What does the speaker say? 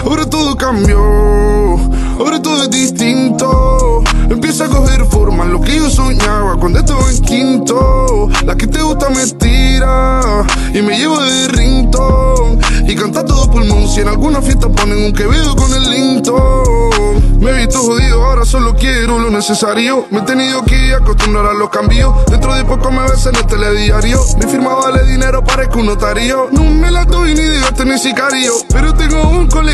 Ahora todo cambió, ahora todo es distinto. Empieza a coger forma lo que yo soñaba cuando estaba en quinto. La que te gusta me tira y me lleva de ringtone. Y canta todo pulmón si en alguna fiesta ponen un Quevedo con el Linton. Me he visto jodido, ahora solo quiero lo necesario. Me he tenido que acostumbrar a los cambios. Dentro de poco me ves en el telediario. Mi firma vale dinero, parezco un notario. No me la doy ni de gasto ni sicario, pero tengo un colega